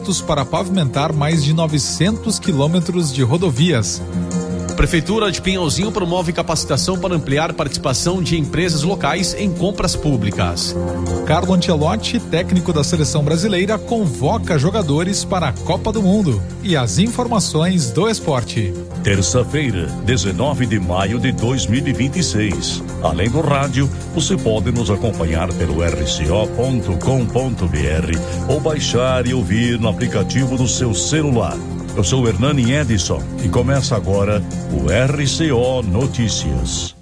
para pavimentar mais de 900 quilômetros de rodovias. Prefeitura de Pinhalzinho promove capacitação para ampliar participação de empresas locais em compras públicas. Carlo Ancelotti, técnico da seleção brasileira, convoca jogadores para a Copa do Mundo. E as informações do esporte. Terça-feira, 19 de maio de 2026. Além do rádio, você pode nos acompanhar pelo rco.com.br ou baixar e ouvir no aplicativo do seu celular. Eu sou o Hernani Edson e começa agora o RCO Notícias.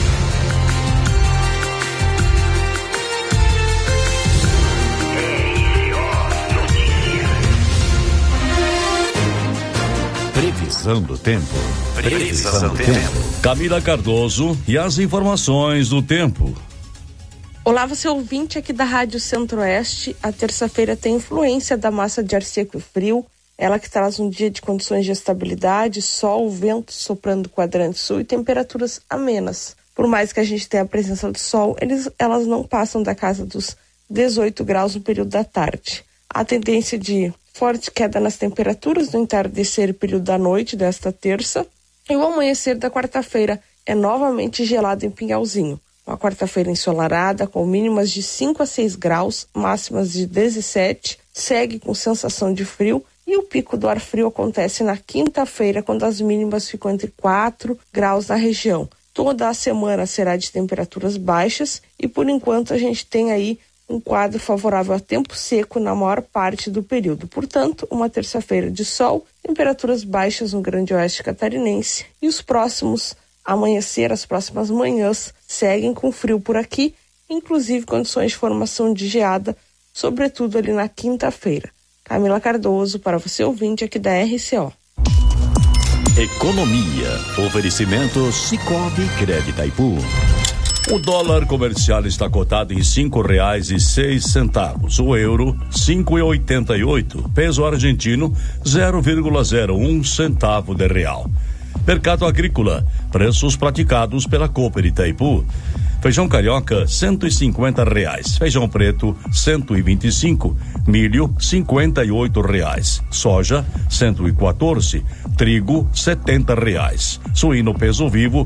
Previsão do tempo. Previsão do tempo. Camila Cardoso e as informações do tempo. Olá, você ouvinte aqui da Rádio Centro-Oeste. A terça-feira tem influência da massa de ar seco e frio. Ela que traz um dia de condições de estabilidade, sol, vento soprando do quadrante sul e temperaturas amenas. Por mais que a gente tenha a presença do sol, elas não passam da casa dos 18 graus no período da tarde. A tendência de forte queda nas temperaturas no entardecer e período da noite desta terça. E o amanhecer da quarta-feira é novamente gelado em Pinhalzinho. Uma quarta-feira ensolarada, com mínimas de 5 a 6 graus, máximas de 17, segue com sensação de frio. E o pico do ar frio acontece na quinta-feira, quando as mínimas ficam entre 4 graus na região. Toda a semana será de temperaturas baixas e, por enquanto, a gente tem aí um quadro favorável a tempo seco na maior parte do período. Portanto, uma terça-feira de sol, temperaturas baixas no Grande Oeste catarinense e os próximos amanhecer, as próximas manhãs, seguem com frio por aqui, inclusive condições de formação de geada, sobretudo ali na quinta-feira. Camila Cardoso, para você ouvinte aqui da RCO. Economia. Oferecimento Sicoob Crédito Itaipu. O dólar comercial está cotado em R$5,06. O euro, 5,88. Peso argentino, 0,01 centavo de real. Mercado agrícola. Preços praticados pela Cooper Itaipu. Feijão carioca, R$150. Feijão preto, 125. Milho, R$58. Soja, 114. Trigo, R$70. Suíno peso vivo,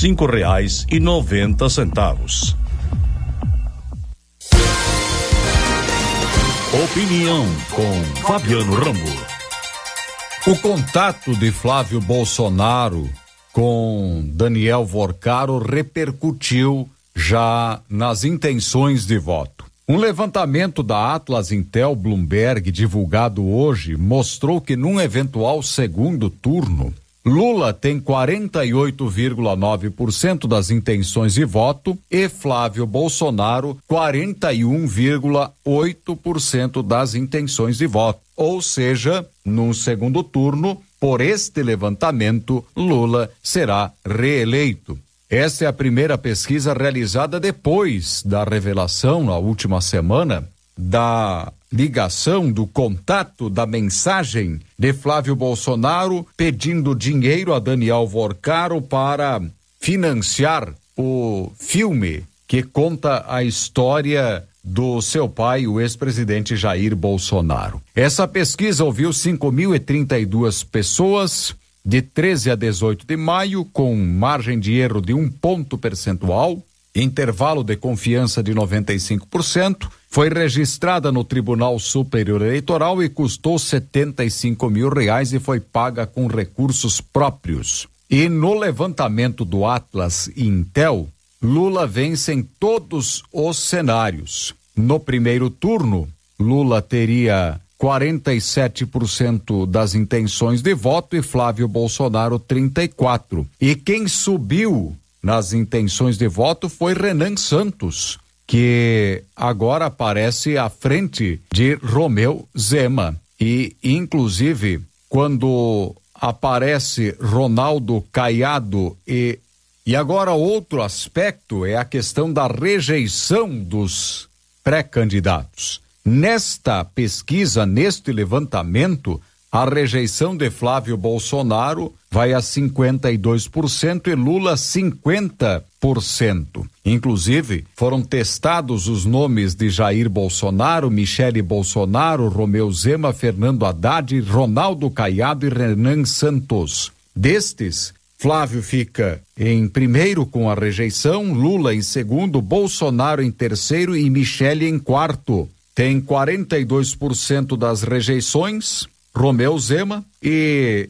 R$5,90. Opinião com Fabiano Rambo. O contato de Flávio Bolsonaro com Daniel Vorcaro repercutiu já nas intenções de voto. Um levantamento da Atlas Intel Bloomberg divulgado hoje mostrou que num eventual segundo turno, Lula tem 48,9% das intenções de voto e Flávio Bolsonaro 41,8% das intenções de voto. Ou seja, num segundo turno, por este levantamento, Lula será reeleito. Esta é a primeira pesquisa realizada depois da revelação, na última semana, da ligação, do contato, da mensagem de Flávio Bolsonaro pedindo dinheiro a Daniel Vorcaro para financiar o filme que conta a história do seu pai, o ex-presidente Jair Bolsonaro. Essa pesquisa ouviu 5.032 pessoas de 13 a 18 de maio, com margem de erro de 1 ponto percentual, intervalo de confiança de 95%, foi registrada no Tribunal Superior Eleitoral e custou R$75 mil e foi paga com recursos próprios. E no levantamento do Atlas Intel, Lula vence em todos os cenários. No primeiro turno, Lula teria 47% das intenções de voto e Flávio Bolsonaro 34%. E quem subiu nas intenções de voto foi Renan Santos, que agora aparece à frente de Romeu Zema. E, inclusive, quando aparece Ronaldo Caiado e agora outro aspecto é a questão da rejeição dos pré-candidatos. Nesta pesquisa, neste levantamento, a rejeição de Flávio Bolsonaro vai a 52% e Lula 50%. Inclusive, foram testados os nomes de Jair Bolsonaro, Michele Bolsonaro, Romeu Zema, Fernando Haddad, Ronaldo Caiado e Renan Santos. Destes, Flávio fica em primeiro com a rejeição, Lula em segundo, Bolsonaro em terceiro e Michele em quarto. Tem 42% das rejeições, Romeu Zema, e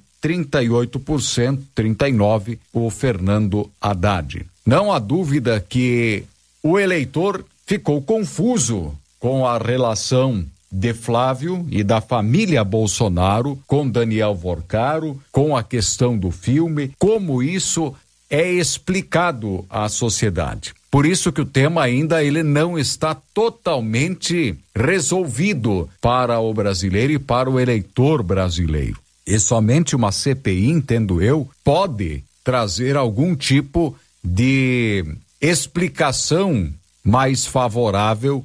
38%, 39%, o Fernando Haddad. Não há dúvida que o eleitor ficou confuso com a relação de Flávio e da família Bolsonaro com Daniel Vorcaro, com a questão do filme, como isso é explicado à sociedade. Por isso que o tema ainda ele não está totalmente resolvido para o brasileiro e para o eleitor brasileiro. E somente uma CPI, entendo eu, pode trazer algum tipo de explicação mais favorável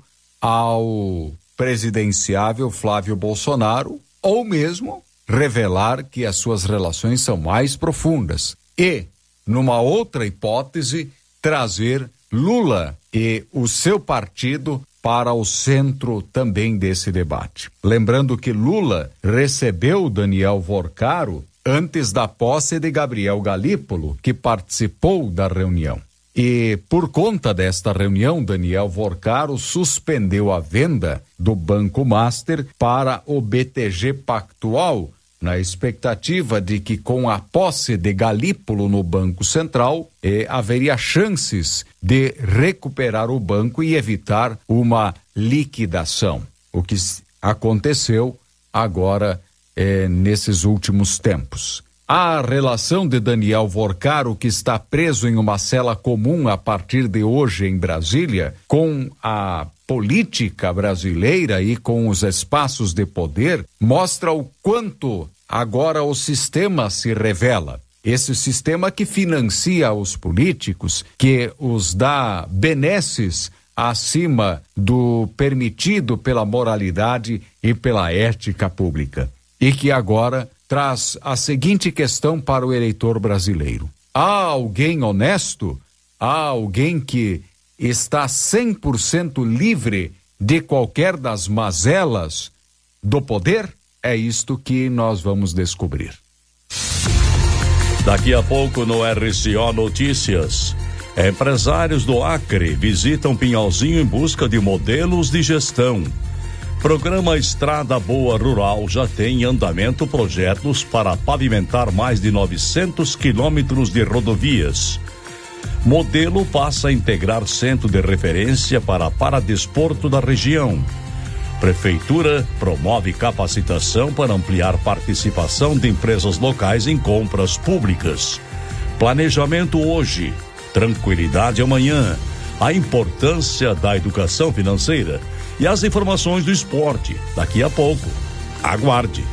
ao presidenciável Flávio Bolsonaro, ou mesmo revelar que as suas relações são mais profundas. E, numa outra hipótese, trazer Lula e o seu partido para o centro também desse debate. Lembrando que Lula recebeu Daniel Vorcaro antes da posse de Gabriel Galípolo, que participou da reunião. E por conta desta reunião, Daniel Vorcaro suspendeu a venda do Banco Master para o BTG Pactual, na expectativa de que com a posse de Galípolo no Banco Central, haveria chances de recuperar o banco e evitar uma liquidação. O que aconteceu agora nesses últimos tempos. A relação de Daniel Vorcaro, que está preso em uma cela comum a partir de hoje em Brasília, com a política brasileira e com os espaços de poder, mostra o quanto agora o sistema se revela. Esse sistema que financia os políticos, que os dá benesses acima do permitido pela moralidade e pela ética pública. E que agora traz a seguinte questão para o eleitor brasileiro: há alguém honesto? Há alguém que está 100% livre de qualquer das mazelas do poder? É isto que nós vamos descobrir. Daqui a pouco no RCO Notícias. Empresários do Acre visitam Pinhalzinho em busca de modelos de gestão. Programa Estrada Boa Rural já tem em andamento projetos para pavimentar mais de 900 quilômetros de rodovias. Modelo passa a integrar centro de referência para paradesporto da região. Prefeitura promove capacitação para ampliar participação de empresas locais em compras públicas. Planejamento hoje, tranquilidade amanhã. A importância da educação financeira e as informações do esporte daqui a pouco. Aguarde.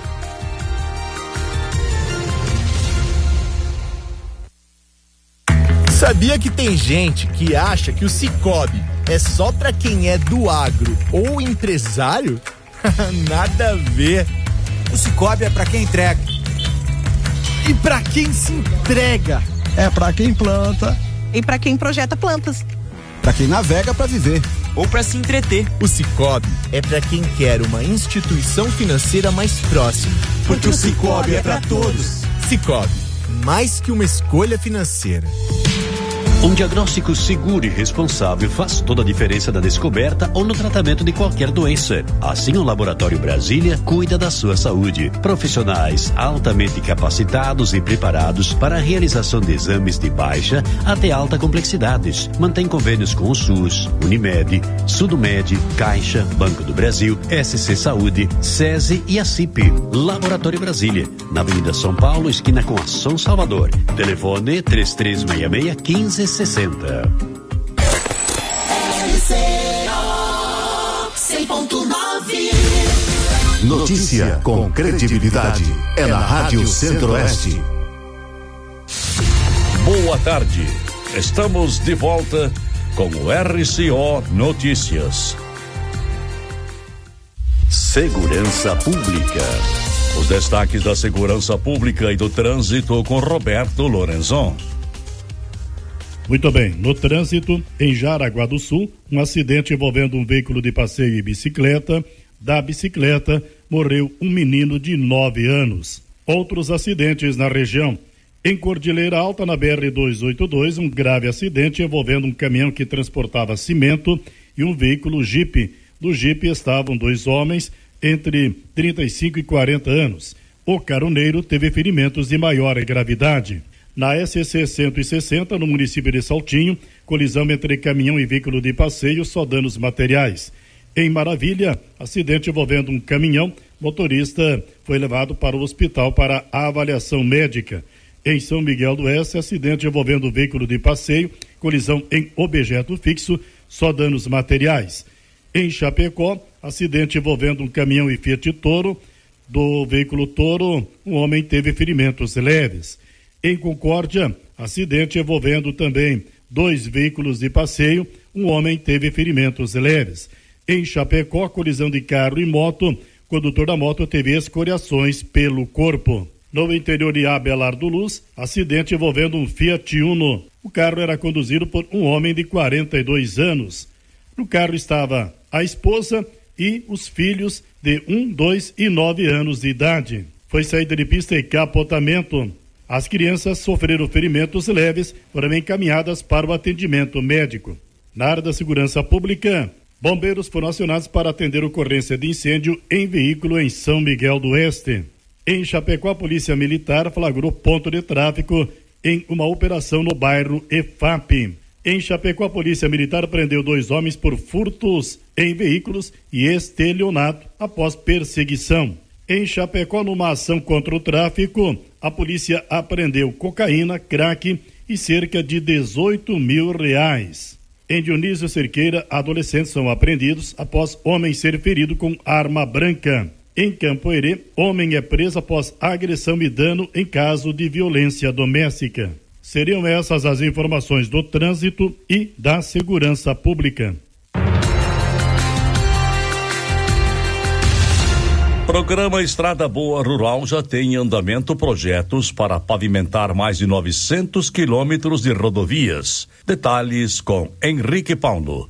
Sabia que tem gente que acha que o Sicoob é só pra quem é do agro ou empresário? Nada a ver. O Sicoob é pra quem entrega. E pra quem se entrega? É pra quem planta. E pra quem projeta plantas. Pra quem navega pra viver. Ou pra se entreter. O Sicoob é pra quem quer uma instituição financeira mais próxima. Porque o Sicoob é pra todos. Sicoob, mais que uma escolha financeira. Um diagnóstico seguro e responsável faz toda a diferença na descoberta ou no tratamento de qualquer doença. Assim, o Laboratório Brasília cuida da sua saúde. Profissionais altamente capacitados e preparados para a realização de exames de baixa até alta complexidades. Mantém convênios com o SUS, Unimed, Sudomed, Caixa, Banco do Brasil, SC Saúde, SESI e a CIP. Laboratório Brasília, na Avenida São Paulo, esquina com a São Salvador. Telefone 3366-1560. Notícia com credibilidade é na Rádio Centro-Oeste. Boa tarde. Estamos de volta com o RCO Notícias. Segurança Pública. Os destaques da segurança pública e do trânsito com Roberto Lorenzon. Muito bem, no trânsito, em Jaraguá do Sul, um acidente envolvendo um veículo de passeio e bicicleta. Da bicicleta, morreu um menino de 9 anos. Outros acidentes na região. Em Cordilheira Alta, na BR-282, um grave acidente envolvendo um caminhão que transportava cimento e um veículo Jeep. No Jeep estavam 2 homens entre 35 e 40 anos. O caroneiro teve ferimentos de maior gravidade. Na SC 160, no município de Saltinho, colisão entre caminhão e veículo de passeio, só danos materiais. Em Maravilha, acidente envolvendo um caminhão, motorista foi levado para o hospital para avaliação médica. Em São Miguel do Oeste, acidente envolvendo veículo de passeio, colisão em objeto fixo, só danos materiais. Em Chapecó, acidente envolvendo um caminhão e Fiat Toro, do veículo Toro, um homem teve ferimentos leves. Em Concórdia, acidente envolvendo também 2 veículos de passeio, um homem teve ferimentos leves. Em Chapecó, colisão de carro e moto, condutor da moto teve escoriações pelo corpo. No interior de Abelardo Luz, acidente envolvendo um Fiat Uno. O carro era conduzido por um homem de 42 anos. No carro estava a esposa e os filhos de 1, 2 e 9 anos de idade. Foi saída de pista e capotamento. As crianças sofreram ferimentos leves, foram encaminhadas para o atendimento médico. Na área da segurança pública, bombeiros foram acionados para atender ocorrência de incêndio em veículo em São Miguel do Oeste. Em Chapecó, a Polícia Militar flagrou ponto de tráfico em uma operação no bairro EFAP. Em Chapecó, a Polícia Militar prendeu 2 homens por furtos em veículos e estelionato após perseguição. Em Chapecó, numa ação contra o tráfico, a polícia apreendeu cocaína, crack e cerca de R$18 mil. Em Dionísio Cerqueira, adolescentes são apreendidos após homem ser ferido com arma branca. Em Campo Herê, homem é preso após agressão e dano em caso de violência doméstica. Seriam essas as informações do trânsito e da segurança pública. Programa Estrada Boa Rural já tem em andamento projetos para pavimentar mais de 900 quilômetros de rodovias. Detalhes com Henrique Paulo.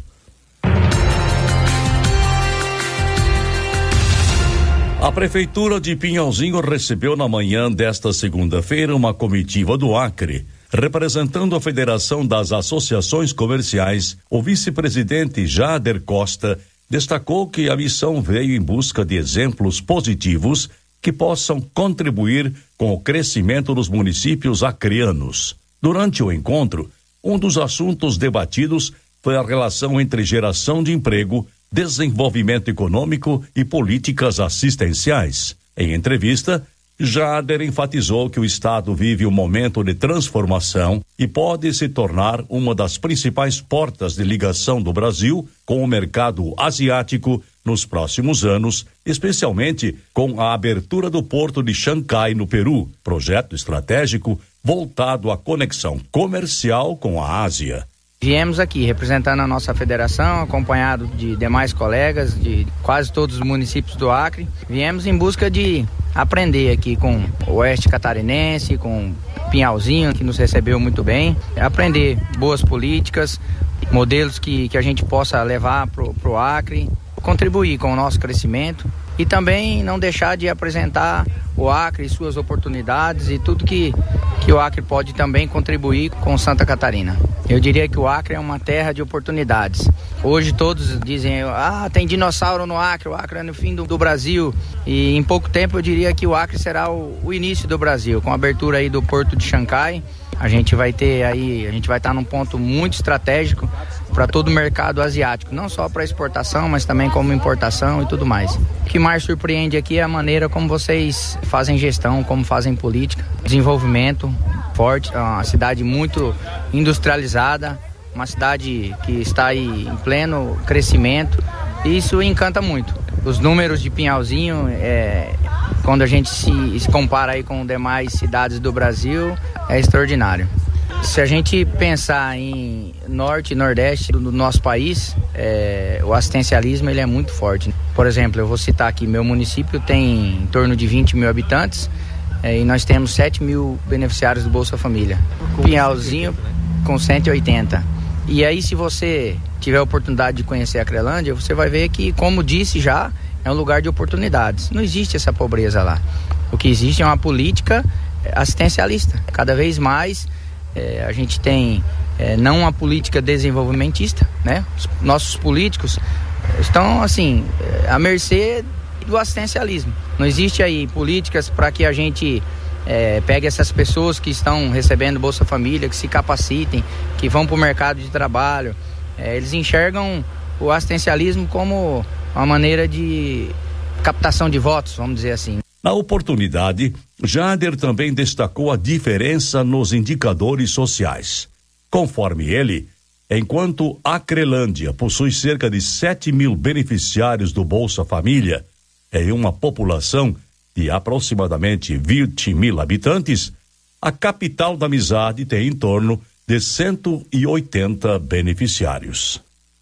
A Prefeitura de Pinhalzinho recebeu na manhã desta segunda-feira uma comitiva do Acre. Representando a Federação das Associações Comerciais, o vice-presidente Jader Costa destacou que a missão veio em busca de exemplos positivos que possam contribuir com o crescimento dos municípios acreanos. Durante o encontro, um dos assuntos debatidos foi a relação entre geração de emprego, desenvolvimento econômico e políticas assistenciais. Em entrevista, Jader enfatizou que o Estado vive um momento de transformação e pode se tornar uma das principais portas de ligação do Brasil com o mercado asiático nos próximos anos, especialmente com a abertura do porto de Xangai, no Peru, projeto estratégico voltado à conexão comercial com a Ásia. Viemos aqui representando a nossa federação, acompanhado de demais colegas de quase todos os municípios do Acre. Viemos em busca de aprender aqui com o Oeste Catarinense, com Pinhalzinho, que nos recebeu muito bem, aprender boas políticas, modelos que a gente possa levar pro Acre, contribuir com o nosso crescimento e também não deixar de apresentar o Acre e suas oportunidades e tudo que o Acre pode também contribuir com Santa Catarina. Eu diria que o Acre é uma terra de oportunidades. Hoje todos dizem, tem dinossauro no Acre, o Acre é no fim do Brasil. E em pouco tempo eu diria que o Acre será o início do Brasil, com a abertura aí do porto de Xangai. A gente vai estar num ponto muito estratégico para todo o mercado asiático, não só para exportação, mas também como importação e tudo mais. O que mais surpreende aqui é a maneira como vocês fazem gestão, como fazem política, desenvolvimento forte, uma cidade muito industrializada, uma cidade que está aí em pleno crescimento, e isso encanta muito. Os números de Pinhalzinho, quando a gente se compara aí com demais cidades do Brasil, é extraordinário. Se a gente pensar em norte e nordeste do nosso país, o assistencialismo ele é muito forte. Por exemplo, eu vou citar aqui, meu município tem em torno de 20 mil habitantes e nós temos 7 mil beneficiários do Bolsa Família. Pinhalzinho com 180. E aí, se você tiver a oportunidade de conhecer a Crelândia, você vai ver que, como disse já, é um lugar de oportunidades. Não existe essa pobreza lá. O que existe é uma política assistencialista. Cada vez mais a gente tem não uma política desenvolvimentista, né? Os nossos políticos estão, assim, à mercê do assistencialismo. Não existe aí políticas para que a gente pegue essas pessoas que estão recebendo Bolsa Família, que se capacitem, que vão para o mercado de trabalho. Eles enxergam o assistencialismo como uma maneira de captação de votos, vamos dizer assim. Na oportunidade, Jader também destacou a diferença nos indicadores sociais. Conforme ele, enquanto a Crelândia possui cerca de 7 mil beneficiários do Bolsa Família, em uma população de aproximadamente 20 mil habitantes, a capital da Amizade tem em torno de 180 beneficiários.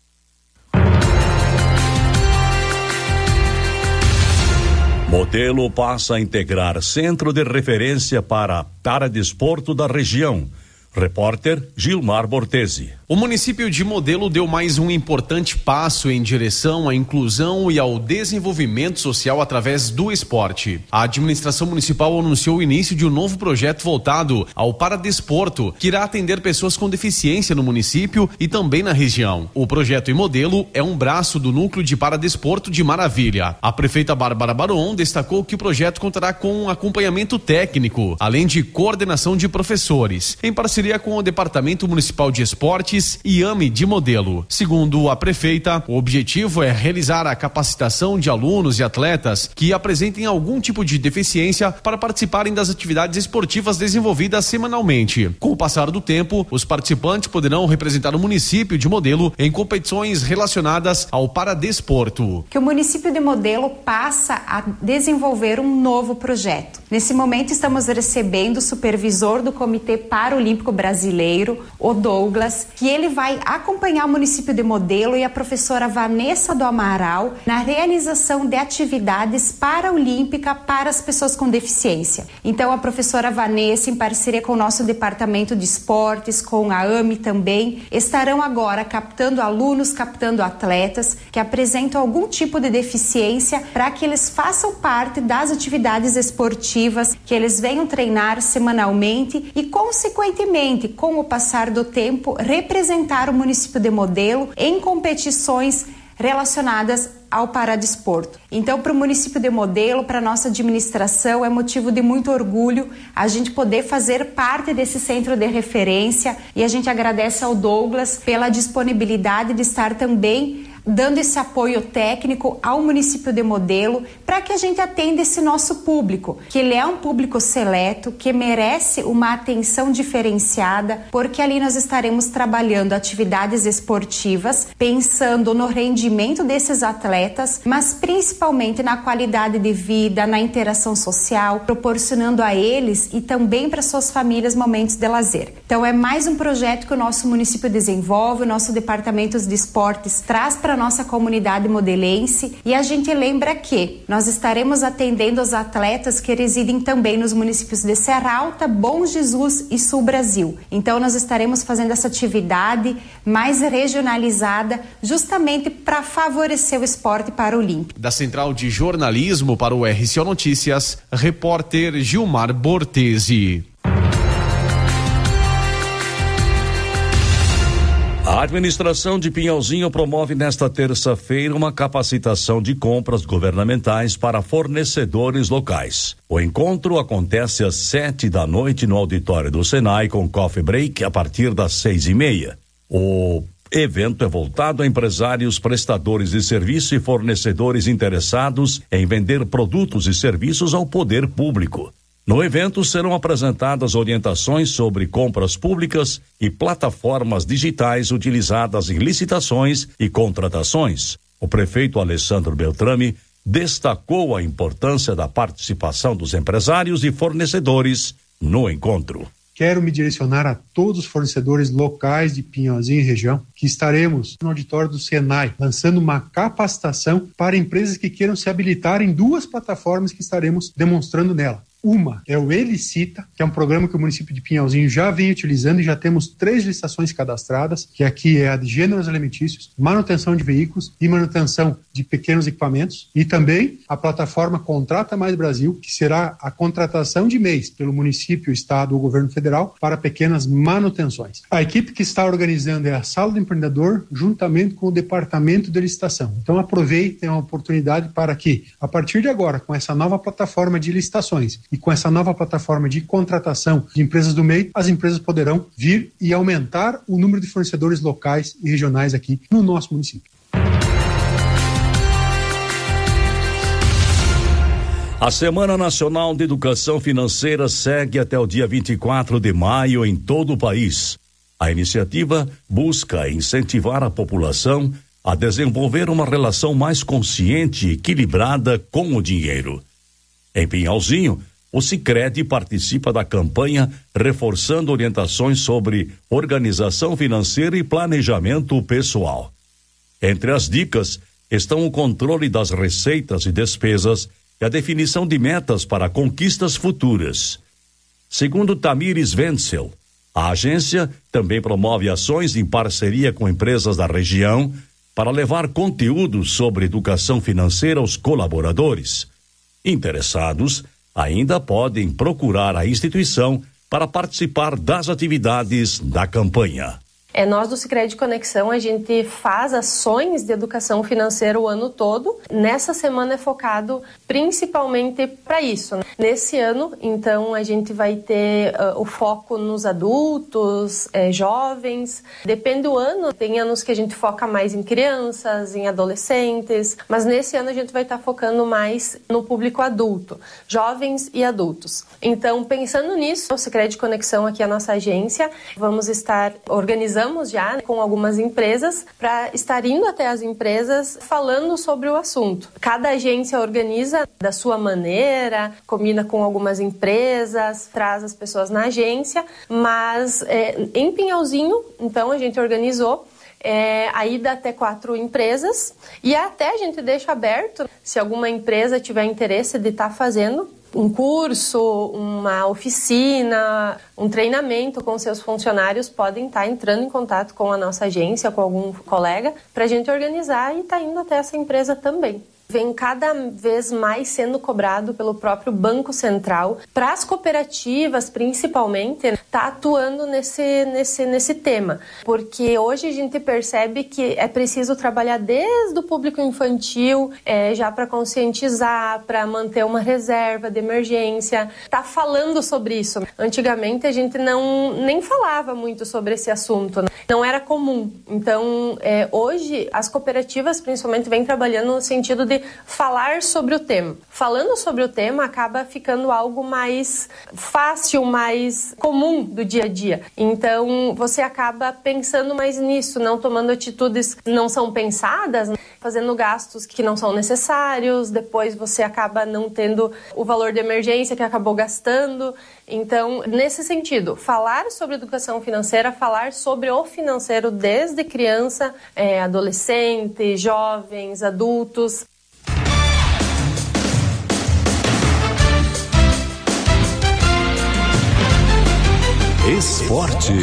Modelo passa a integrar centro de referência para paradesporto da região. Repórter Gilmar Bortesi. O município de Modelo deu mais um importante passo em direção à inclusão e ao desenvolvimento social através do esporte. A administração municipal anunciou o início de um novo projeto voltado ao paradesporto, que irá atender pessoas com deficiência no município e também na região. O projeto em Modelo é um braço do núcleo de paradesporto de Maravilha. A prefeita Bárbara Baron destacou que o projeto contará com um acompanhamento técnico, além de coordenação de professores, em parceria com o Departamento Municipal de Esportes e AME de Modelo. Segundo a prefeita, o objetivo é realizar a capacitação de alunos e atletas que apresentem algum tipo de deficiência para participarem das atividades esportivas desenvolvidas semanalmente. Com o passar do tempo, os participantes poderão representar o município de Modelo em competições relacionadas ao paradesporto. Que o município de Modelo passa a desenvolver um novo projeto. Nesse momento estamos recebendo o supervisor do Comitê Paralímpico Brasileiro, o Douglas, que ele vai acompanhar o município de Modelo e a professora Vanessa do Amaral na realização de atividades paraolímpicas para as pessoas com deficiência. Então a professora Vanessa, em parceria com o nosso departamento de esportes, com a AME também, estarão agora captando alunos, captando atletas que apresentam algum tipo de deficiência para que eles façam parte das atividades esportivas, que eles venham treinar semanalmente e, consequentemente, com o passar do tempo, representar o município de Modelo em competições relacionadas ao paradesporto. Então, para o município de Modelo, para a nossa administração, é motivo de muito orgulho a gente poder fazer parte desse centro de referência, e a gente agradece ao Douglas pela disponibilidade de estar também dando esse apoio técnico ao município de Modelo para que a gente atenda esse nosso público, que ele é um público seleto, que merece uma atenção diferenciada, porque ali nós estaremos trabalhando atividades esportivas, pensando no rendimento desses atletas, mas principalmente na qualidade de vida, na interação social, proporcionando a eles e também para suas famílias momentos de lazer. Então é mais um projeto que o nosso município desenvolve, o nosso departamento de esportes traz para a nossa comunidade modelense, e a gente lembra que nós estaremos atendendo os atletas que residem também nos municípios de Serra Alta, Bom Jesus e Sul Brasil. Então nós estaremos fazendo essa atividade mais regionalizada, justamente para favorecer o esporte paralímpico. Da Central de Jornalismo para o RCO Notícias, repórter Gilmar Bortesi. A administração de Pinhalzinho promove nesta terça-feira uma capacitação de compras governamentais para fornecedores locais. O encontro acontece às 7h no auditório do Senai com coffee break a partir das 6h30. O evento é voltado a empresários, prestadores de serviço e fornecedores interessados em vender produtos e serviços ao poder público. No evento serão apresentadas orientações sobre compras públicas e plataformas digitais utilizadas em licitações e contratações. O prefeito Alessandro Beltrame destacou a importância da participação dos empresários e fornecedores no encontro. quero me direcionar a todos os fornecedores locais de Pinhalzinho e região, que estaremos no auditório do Senai, lançando uma capacitação para empresas que queiram se habilitar em 2 plataformas que estaremos demonstrando nela. Uma é o Elicita, que é um programa que o município de Pinhalzinho já vem utilizando e já temos 3 licitações cadastradas, que aqui é a de gêneros alimentícios, manutenção de veículos e manutenção de pequenos equipamentos, e também a plataforma Contrata Mais Brasil, que será a contratação de mês pelo município, estado ou governo federal para pequenas manutenções. A equipe que está organizando é a Sala do Empreendedor, juntamente com o Departamento de Licitação. Então aproveitem a oportunidade para que, a partir de agora, com essa nova plataforma de licitações e com essa nova plataforma de contratação de empresas do meio, as empresas poderão vir e aumentar o número de fornecedores locais e regionais aqui no nosso município. A Semana Nacional de Educação Financeira segue até o dia 24 de maio em todo o país. A iniciativa busca incentivar a população a desenvolver uma relação mais consciente e equilibrada com o dinheiro. Em Pinhalzinho, o Sicredi participa da campanha reforçando orientações sobre organização financeira e planejamento pessoal. Entre as dicas estão o controle das receitas e despesas e a definição de metas para conquistas futuras. Segundo Tamires Wenzel, a agência também promove ações em parceria com empresas da região para levar conteúdo sobre educação financeira aos colaboradores. Interessados ainda podem procurar a instituição para participar das atividades da campanha. Nós do Sicredi Conexão, a gente faz ações de educação financeira o ano todo. Nessa semana é focado principalmente para isso. Nesse ano, então, a gente vai ter o foco nos adultos, jovens. Depende do ano, tem anos que a gente foca mais em crianças, em adolescentes, mas nesse ano a gente vai estar focando mais no público adulto, jovens e adultos. Então, pensando nisso, o Sicredi Conexão aqui é a nossa agência, vamos estar organizando já com algumas empresas para estar indo até as empresas falando sobre o assunto. Cada agência organiza da sua maneira, combina com algumas empresas, traz as pessoas na agência, mas em Pinhalzinho, então a gente organizou a ida até 4 empresas e até a gente deixa aberto, se alguma empresa tiver interesse de estar fazendo um curso, uma oficina, um treinamento com seus funcionários, podem estar entrando em contato com a nossa agência, com algum colega, para a gente organizar e estar indo até essa empresa também. Vem cada vez mais sendo cobrado pelo próprio Banco Central, para as cooperativas principalmente, está atuando nesse tema, porque hoje a gente percebe que é preciso trabalhar desde o público infantil, já para conscientizar, para manter uma reserva de emergência, tá falando sobre isso. Antigamente a gente nem falava muito sobre esse assunto, né? Não era comum. Então, hoje as cooperativas principalmente vêm trabalhando no sentido de falar sobre o tema. Falando sobre o tema acaba ficando algo mais fácil, mais comum do dia a dia. Então você acaba pensando mais nisso, não tomando atitudes que não são pensadas, né? Fazendo gastos que não são necessários, depois você acaba não tendo o valor de emergência que acabou gastando. Então, nesse sentido, falar sobre educação financeira, falar sobre o financeiro desde criança, adolescente, jovens, adultos. Esporte.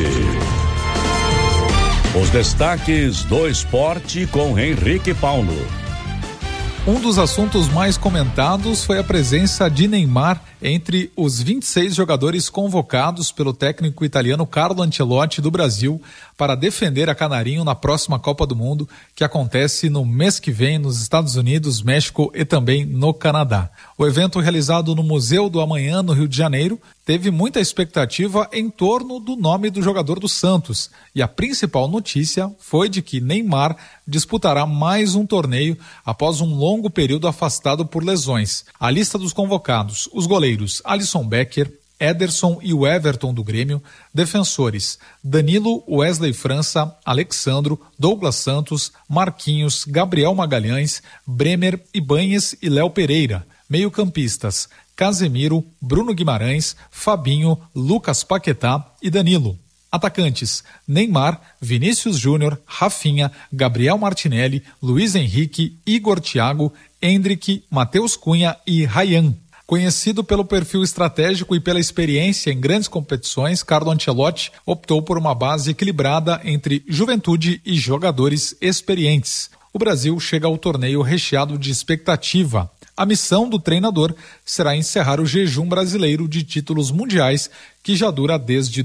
Os destaques do esporte com Henrique Paulo. Um dos assuntos mais comentados foi a presença de Neymar entre os 26 jogadores convocados pelo técnico italiano Carlo Ancelotti do Brasil para defender a Canarinho na próxima Copa do Mundo, que acontece no mês que vem nos Estados Unidos, México e também no Canadá. O evento, realizado no Museu do Amanhã, no Rio de Janeiro, teve muita expectativa em torno do nome do jogador do Santos, e a principal notícia foi de que Neymar disputará mais um torneio após um longo período afastado por lesões. A lista dos convocados: os goleiros Alisson Becker, Ederson e o Everton do Grêmio, defensores Danilo, Wesley França, Alexandro, Douglas Santos, Marquinhos, Gabriel Magalhães, Bremer, Ibanhes e Léo Pereira, meio-campistas Casemiro, Bruno Guimarães, Fabinho, Lucas Paquetá e Danilo. Atacantes: Neymar, Vinícius Júnior, Rafinha, Gabriel Martinelli, Luiz Henrique, Igor Thiago, Endrick, Matheus Cunha e Ryan. Conhecido pelo perfil estratégico e pela experiência em grandes competições, Carlo Ancelotti optou por uma base equilibrada entre juventude e jogadores experientes. O Brasil chega ao torneio recheado de expectativa. A missão do treinador será encerrar o jejum brasileiro de títulos mundiais que já dura desde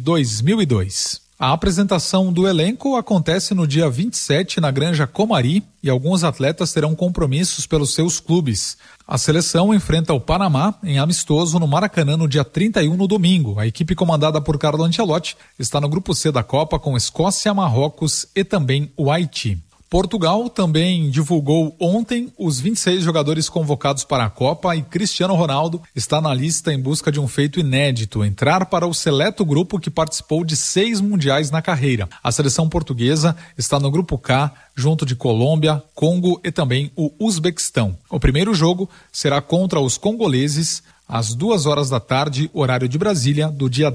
2002. A apresentação do elenco acontece no dia 27 na Granja Comari e alguns atletas terão compromissos pelos seus clubes. A seleção enfrenta o Panamá em amistoso no Maracanã no dia 31 no domingo. A equipe comandada por Carlo Ancelotti está no grupo C da Copa com Escócia, Marrocos e também o Haiti. Portugal também divulgou ontem os 26 jogadores convocados para a Copa e Cristiano Ronaldo está na lista em busca de um feito inédito, entrar para o seleto grupo que participou de 6 mundiais na carreira. A seleção portuguesa está no grupo K, junto de Colômbia, Congo e também o Uzbequistão. O primeiro jogo será contra os congoleses às 2h da tarde, horário de Brasília, do dia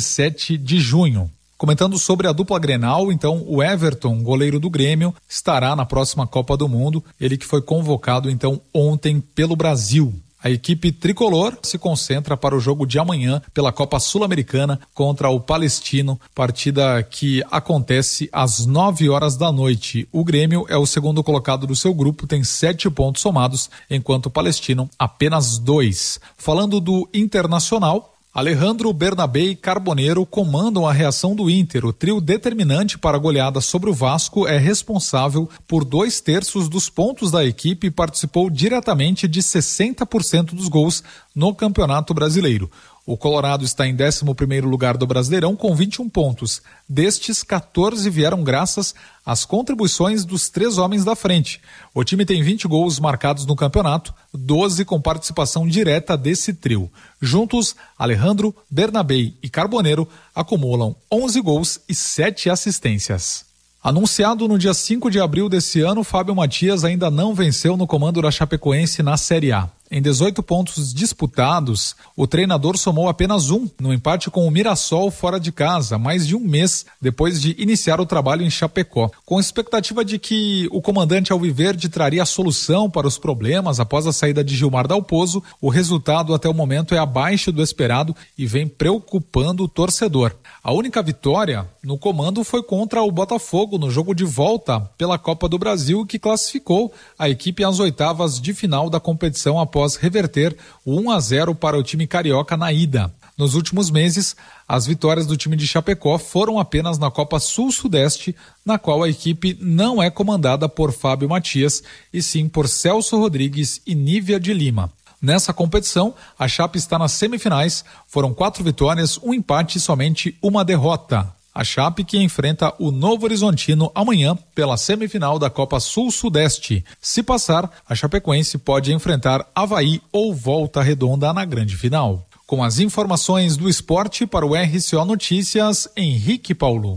17 de junho. Comentando sobre a dupla Grenal, então o Everton, goleiro do Grêmio, estará na próxima Copa do Mundo, ele que foi convocado então ontem pelo Brasil. A equipe tricolor se concentra para o jogo de amanhã pela Copa Sul-Americana contra o Palestino, partida que acontece às 9h da noite. O Grêmio é o segundo colocado do seu grupo, tem 7 pontos somados, enquanto o Palestino apenas 2. Falando do Internacional, Alejandro, Bernabé e Carboneiro comandam a reação do Inter. O trio determinante para a goleada sobre o Vasco é responsável por 2/3 dos pontos da equipe e participou diretamente de 60% dos gols no Campeonato Brasileiro. O Colorado está em 11º lugar do Brasileirão com 21 pontos. Destes, 14 vieram graças às contribuições dos 3 homens da frente. O time tem 20 gols marcados no campeonato, 12 com participação direta desse trio. Juntos, Alejandro, Bernabé e Carboneiro acumulam 11 gols e 7 assistências. Anunciado no dia 5 de abril desse ano, Fábio Matias ainda não venceu no comando da Chapecoense na Série A. Em 18 pontos disputados, o treinador somou apenas 1 no empate com o Mirassol fora de casa, mais de um mês depois de iniciar o trabalho em Chapecó. Com expectativa de que o comandante alviverde traria a solução para os problemas após a saída de Gilmar Dalpozo, o resultado até o momento é abaixo do esperado e vem preocupando o torcedor. A única vitória no comando foi contra o Botafogo no jogo de volta pela Copa do Brasil, que classificou a equipe às oitavas de final da competição após reverter o 1-0 para o time carioca na ida. Nos últimos meses, as vitórias do time de Chapecó foram apenas na Copa Sul-Sudeste, na qual a equipe não é comandada por Fábio Matias, e sim por Celso Rodrigues e Nívia de Lima. Nessa competição, a Chape está nas semifinais, foram 4 vitórias, 1 empate e somente 1 derrota. A Chape que enfrenta o Novo Horizontino amanhã pela semifinal da Copa Sul-Sudeste. Se passar, a Chapecoense pode enfrentar Avaí ou Volta Redonda na grande final. Com as informações do esporte para o RCO Notícias, Henrique Paulo.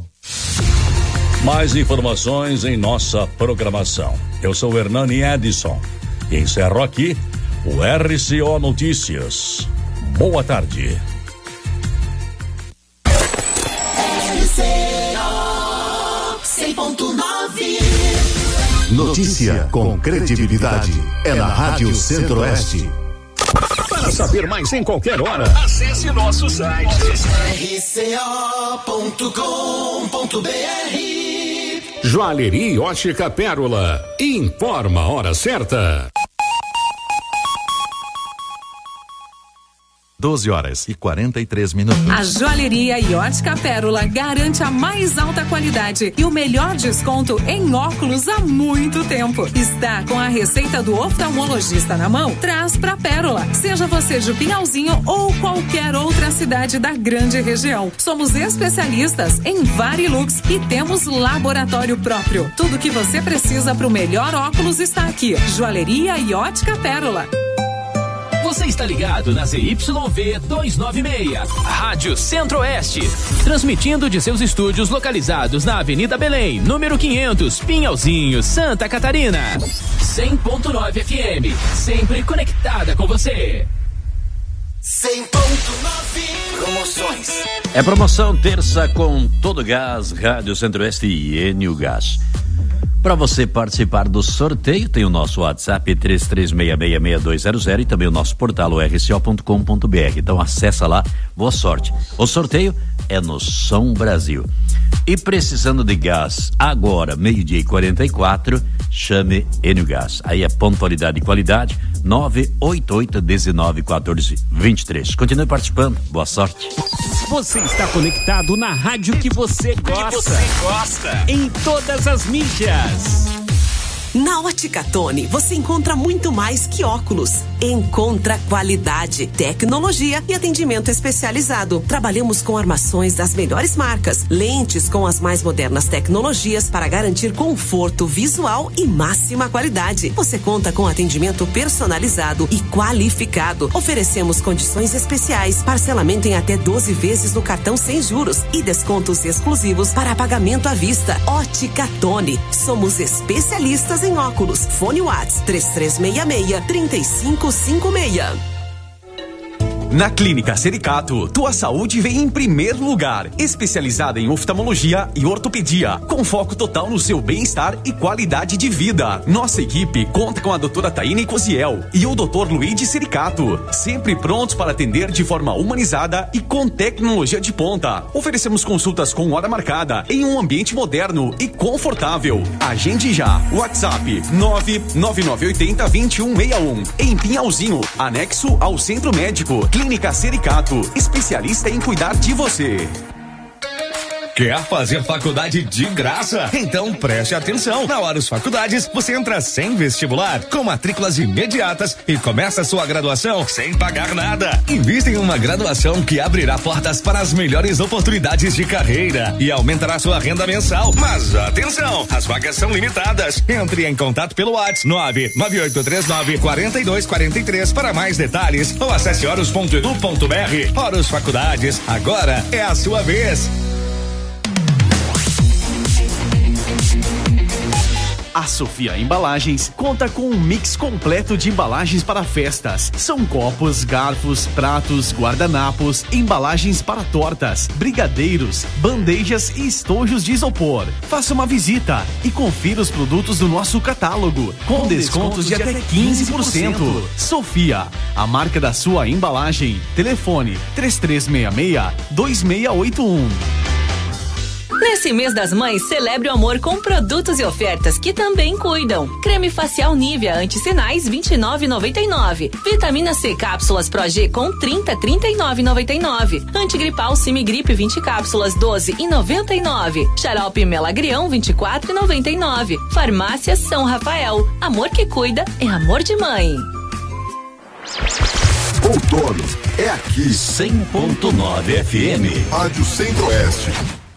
Mais informações em nossa programação. Eu sou Hernani Edson e encerro aqui o RCO Notícias. Boa tarde. RCO 100.9. Notícia com credibilidade é na Rádio Centro-Oeste. Para saber mais em qualquer hora, acesse nosso site rco.com.br. Joalheria Ótica Pérola informa a hora certa. 12h43. A Joalheria e Ótica Pérola garante a mais alta qualidade e o melhor desconto em óculos há muito tempo. Está com a receita do oftalmologista na mão? Traz pra Pérola. Seja você de Pinhalzinho ou qualquer outra cidade da grande região. Somos especialistas em Varilux e temos laboratório próprio. Tudo que você precisa para o melhor óculos está aqui. Joalheria e Ótica Pérola. Você está ligado na ZYV 296, Rádio Centro-Oeste, transmitindo de seus estúdios localizados na Avenida Belém, número 500, Pinhalzinho, Santa Catarina. 100.9 FM, sempre conectada com você. 100.9 Promoções. É promoção terça com todo gás, Rádio Centro-Oeste e Enio Gás. Para você participar do sorteio, tem o nosso WhatsApp 33666200 e também o nosso portal rco.com.br. Então acessa lá, boa sorte. O sorteio é no Som Brasil. E precisando de gás agora, 12:44, chame Enio Gás. Aí é pontualidade e qualidade, 988-19-14-23. Continue participando, boa sorte. Você está conectado na rádio que você gosta. Em todas as mídias. Na Ótica Tony, você encontra muito mais que óculos. Encontra qualidade, tecnologia e atendimento especializado. Trabalhamos com armações das melhores marcas, lentes com as mais modernas tecnologias para garantir conforto visual e máxima qualidade. Você conta com atendimento personalizado e qualificado. Oferecemos condições especiais, parcelamento em até 12 vezes no cartão sem juros e descontos exclusivos para pagamento à vista. Ótica Tony, somos especialistas em óculos. Fone Whats 3366-3556. Na Clínica Sericato, tua saúde vem em primeiro lugar. Especializada em oftalmologia e ortopedia, com foco total no seu bem-estar e qualidade de vida. Nossa equipe conta com a doutora Taine Cosiel e o doutor Luigi Sericato, sempre prontos para atender de forma humanizada e com tecnologia de ponta. Oferecemos consultas com hora marcada em um ambiente moderno e confortável. Agende já. WhatsApp 99980-2161 em Pinhalzinho, anexo ao Centro Médico. Clínica Sericato, especialista em cuidar de você. Quer fazer faculdade de graça? Então preste atenção. Na Horus Faculdades, você entra sem vestibular, com matrículas imediatas e começa sua graduação sem pagar nada. Invista em uma graduação que abrirá portas para as melhores oportunidades de carreira e aumentará sua renda mensal. Mas atenção, as vagas são limitadas. Entre em contato pelo WhatsApp 99839-4243 para mais detalhes ou acesse horus.edu.br. Horus Faculdades, agora é a sua vez. A Sofia Embalagens conta com um mix completo de embalagens para festas. São copos, garfos, pratos, guardanapos, embalagens para tortas, brigadeiros, bandejas e estojos de isopor. Faça uma visita e confira os produtos do nosso catálogo, com descontos de até 15%. Sofia, a marca da sua embalagem. Telefone 3366-2681. Nesse mês das mães, celebre o amor com produtos e ofertas que também cuidam. Creme facial Nivea anti-sinais R$29,99. Vitamina C cápsulas Pro G com 30 R$39,99. Antigripal Simigripe 20 cápsulas R$12,99. Xarope Melagrião R$24,99. Farmácia São Rafael. Amor que cuida é amor de mãe. Outono é aqui. 100.9 FM. Rádio Centro-Oeste.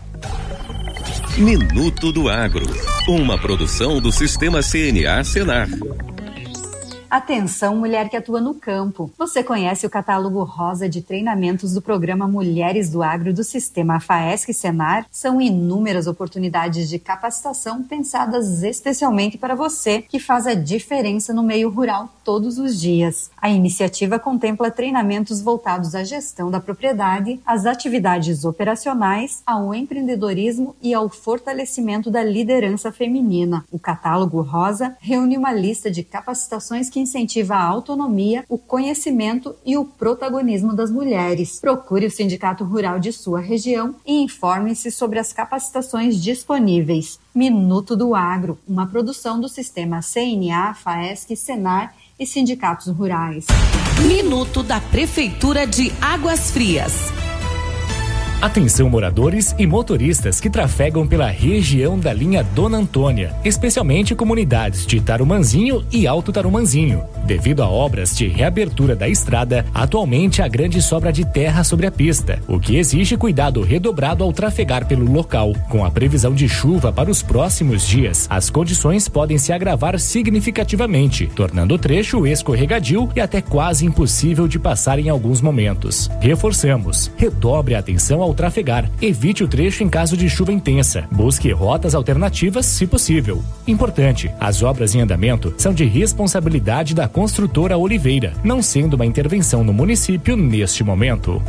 Minuto do Agro, uma produção do Sistema CNA Senar. Atenção, mulher que atua no campo. Você conhece o catálogo rosa de treinamentos do programa Mulheres do Agro do Sistema FAESC Senar? São inúmeras oportunidades de capacitação pensadas especialmente para você, que faz a diferença no meio rural todos os dias. A iniciativa contempla treinamentos voltados à gestão da propriedade, às atividades operacionais, ao empreendedorismo e ao fortalecimento da liderança feminina. O catálogo rosa reúne uma lista de capacitações que incentiva a autonomia, o conhecimento e o protagonismo das mulheres. Procure o Sindicato Rural de sua região e informe-se sobre as capacitações disponíveis. Minuto do Agro, uma produção do Sistema CNA, FAESC, Senar e sindicatos rurais. Minuto da Prefeitura de Águas Frias. Atenção moradores e motoristas que trafegam pela região da linha Dona Antônia, especialmente comunidades de Tarumanzinho e Alto Tarumanzinho. Devido a obras de reabertura da estrada, atualmente há grande sobra de terra sobre a pista, o que exige cuidado redobrado ao trafegar pelo local. Com a previsão de chuva para os próximos dias, as condições podem se agravar significativamente, tornando o trecho escorregadio e até quase impossível de passar em alguns momentos. Reforçamos, redobre a atenção ao ao trafegar. Evite o trecho em caso de chuva intensa. Busque rotas alternativas, se possível. Importante, as obras em andamento são de responsabilidade da construtora Oliveira, não sendo uma intervenção no município neste momento.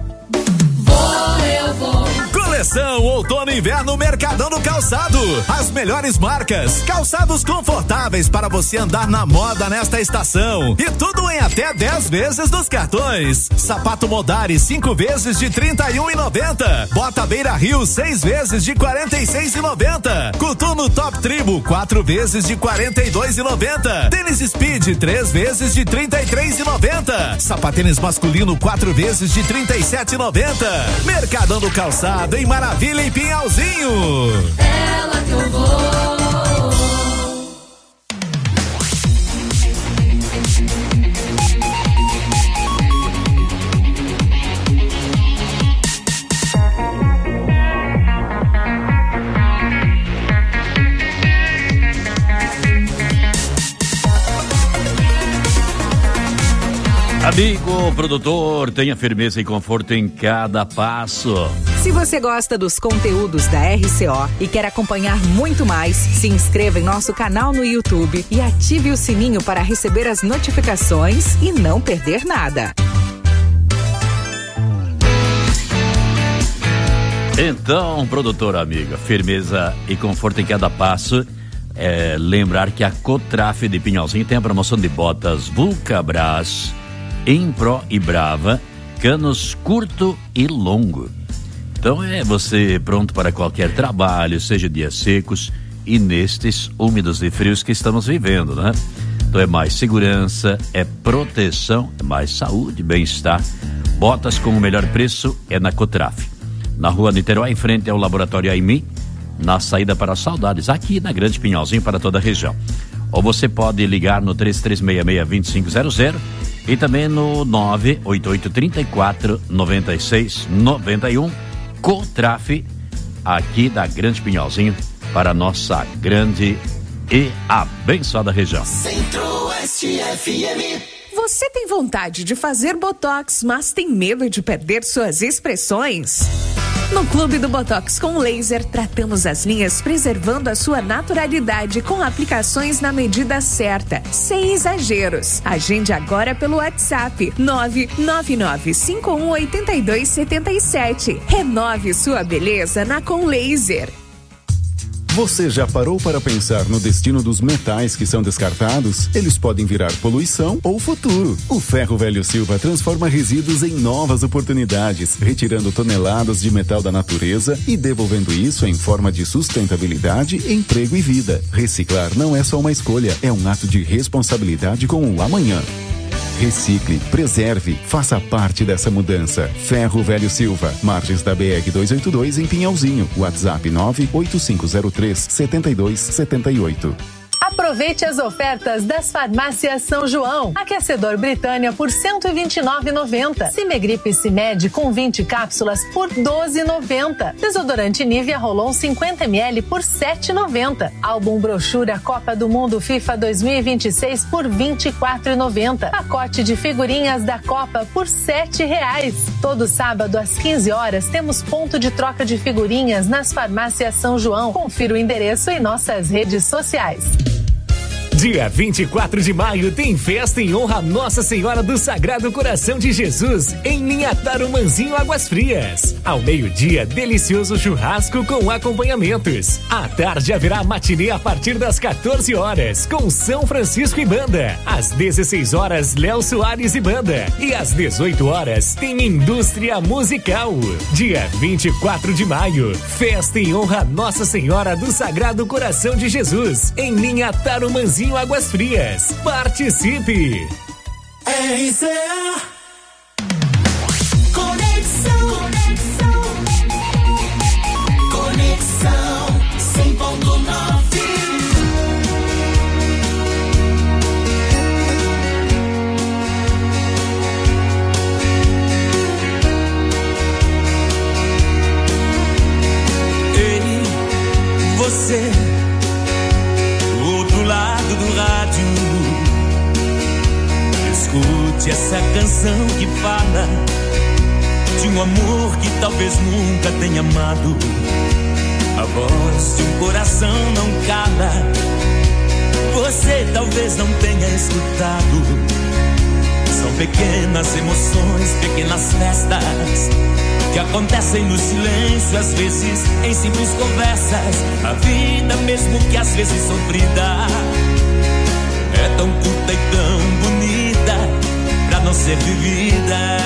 Coleção Outono e Inverno Mercadão do Calçado. As melhores marcas, calçados confortáveis para você andar na moda nesta estação. E tudo em até 10 vezes dos cartões. Sapato Modari 5 vezes de R$ 31,90. Bota Beira Rio 6 vezes de R$ 46,90. Coturno Top Tribo 4 vezes de R$ 42,90. Tênis Speed 3 vezes de R$ 33,90. Sapatênis masculino 4 vezes de R$ 37,90. Mercadão do Calçado em Maravilha e Pinhalzinho. Ela que eu vou. Amigo produtor, tenha firmeza e conforto em cada passo. Se você gosta dos conteúdos da RCO e quer acompanhar muito mais, se inscreva em nosso canal no YouTube e ative o sininho para receber as notificações e não perder nada. Então, produtor amiga, firmeza e conforto em cada passo. Lembrar que a Cotraf de Pinhalzinho tem a promoção de botas Vulcabras, Impro e Brava, canos curto e longo. Então você pronto para qualquer trabalho, seja dias secos e nestes úmidos e frios que estamos vivendo, né? Então é mais segurança, é proteção, é mais saúde, bem-estar. Botas com o melhor preço é na Cotraf. Na rua Niterói, em frente ao Laboratório Aimi, na saída para Saudades, aqui na Grande Pinhalzinho para toda a região. Ou você pode ligar no 3366-2500 e também no 988-34-96-91, Cotraf, aqui da Grande Pinhalzinho, para a nossa grande e abençoada região. Centro-Oeste FM. Você tem vontade de fazer botox, mas tem medo de perder suas expressões? No Clube do Botox com Laser, tratamos as linhas preservando a sua naturalidade com aplicações na medida certa, sem exageros. Agende agora pelo WhatsApp 999518277. Renove sua beleza na Com Laser. Você já parou para pensar no destino dos metais que são descartados? Eles podem virar poluição ou futuro. O Ferro Velho Silva transforma resíduos em novas oportunidades, retirando toneladas de metal da natureza e devolvendo isso em forma de sustentabilidade, emprego e vida. Reciclar não é só uma escolha, é um ato de responsabilidade com o amanhã. Recicle, preserve, faça parte dessa mudança. Ferro Velho Silva, margens da BR-282 em Pinhalzinho. WhatsApp 98503-7278. Aproveite as ofertas das farmácias São João. Aquecedor Britânia por R$ 129,90. Cimegripe Cimed com 20 cápsulas por R$ 12,90. Desodorante Nivea Rolon 50 ml por R$ 7,90. Álbum brochura Copa do Mundo FIFA 2026 por R$ 24,90. Pacote de figurinhas da Copa por R$ 7,00. Todo sábado às 15 horas temos ponto de troca de figurinhas nas farmácias São João. Confira o endereço em nossas redes sociais. Dia 24 de maio tem festa em honra a Nossa Senhora do Sagrado Coração de Jesus em Linha Tarumanzinho, Águas Frias. Ao meio-dia, delicioso churrasco com acompanhamentos. À tarde haverá matinê a partir das 14 horas com São Francisco e Banda. Às 16 horas, Léo Soares e Banda. E às 18 horas tem Indústria Musical. Dia 24 de maio, festa em honra a Nossa Senhora do Sagrado Coração de Jesus em Linha Tarumanzinho, Águas Frias. Participe! RCA Conexão 100.9. Ei, você do outro lado do rádio, escute essa canção que fala de um amor que talvez nunca tenha amado. A voz de um coração não cala, você talvez não tenha escutado. São pequenas emoções, pequenas festas que acontecem no silêncio, às vezes em simples conversas. A vida, mesmo que às vezes sofrida, é tão curta e tão bonita pra não ser vivida.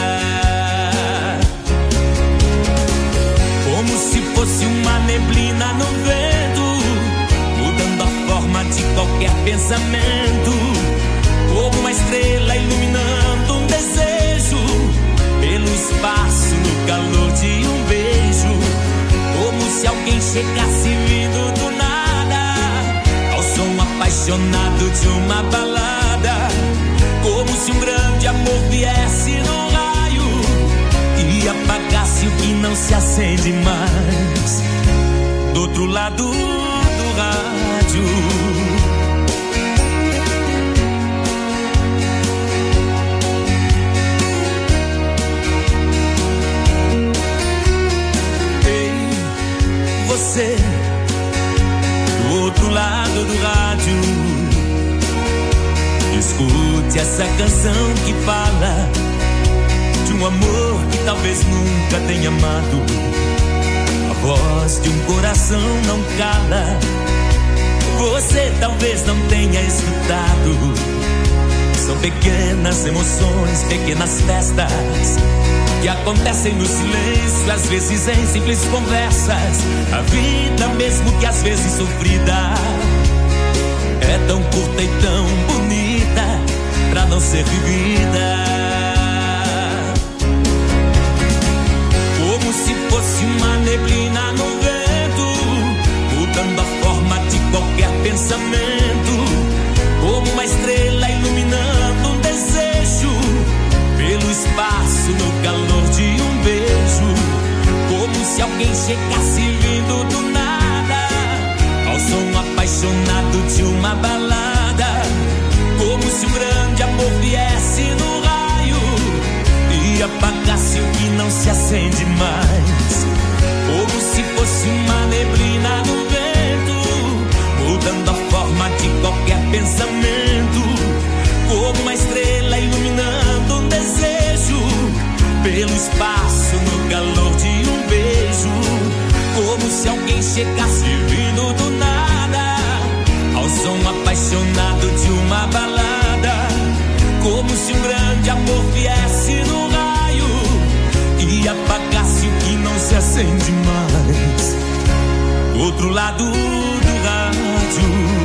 Como se fosse uma neblina no vento, mudando a forma de qualquer pensamento. Como uma estrela iluminando um desejo, pelo espaço no calor de um beijo. Como se alguém chegasse vindo do nada, ao som apaixonado de uma balada. Como se um grande amor viesse num raio e apagasse o que não se acende mais do outro lado do rádio. Você, do outro lado do rádio, escute essa canção que fala de um amor que talvez nunca tenha amado. A voz de um coração não cala, você talvez não tenha escutado. São pequenas emoções, pequenas festas que acontecem no silêncio, às vezes em simples conversas. A vida, mesmo que às vezes sofrida, é tão curta e tão bonita pra não ser vivida. Como se fosse uma neblina no vento, mudando a forma de qualquer pensamento. Como uma estrela iluminando um desejo, pelo espaço no calor de um beijo. Como se alguém chegasse vindo do nada, ao som apaixonado de uma balada. Como se um grande amor viesse no raio e apagasse o que não se acende mais. Como se fosse uma neblina no vento, mudando a forma de qualquer pensamento. Como uma estrela iluminando um desejo, pelo espaço no calor de um beijo. Como se alguém chegasse vindo do nada, ao som apaixonado de uma balada. Como se um grande amor viesse no raio e apagasse o que não se acende mais do outro lado do rádio.